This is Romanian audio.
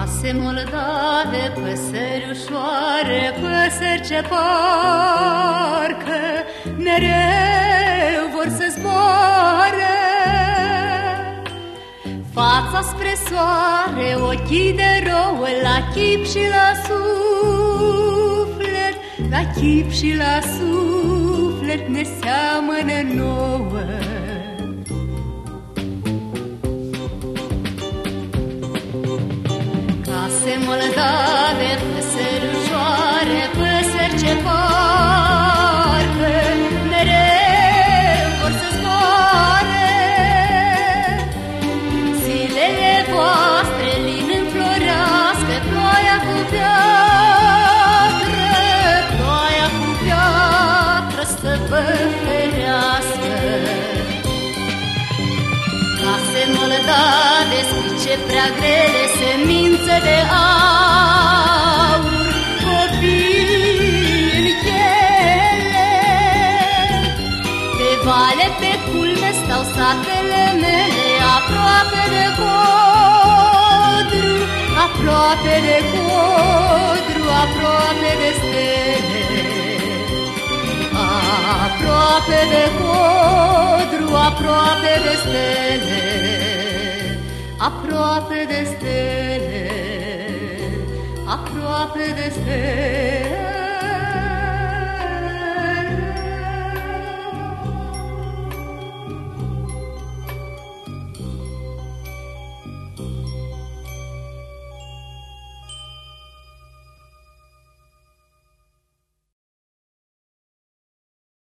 Case moldave, păsări ușoare, păsări ce parcă mereu vor să zboare. Fața spre soare, ochii de rouă, la chip și la suflet, la chip și la suflet ne seamănă nouă. Case moldave, păsări ușoare, păsări ce parcă mereu vor să zboare. Zilele voastre lin înflorească, ploaia cu piatră, ploaia cu piatră să vă ferească. Case moldave, spice prea grele, semințe de aur, copii în chele. Pe vale, pe culme stau satele mele, aproape de codru, aproape de codru, aproape de stele. Aproape de codru, aproape de stele, aproape de stele, aproape de stele.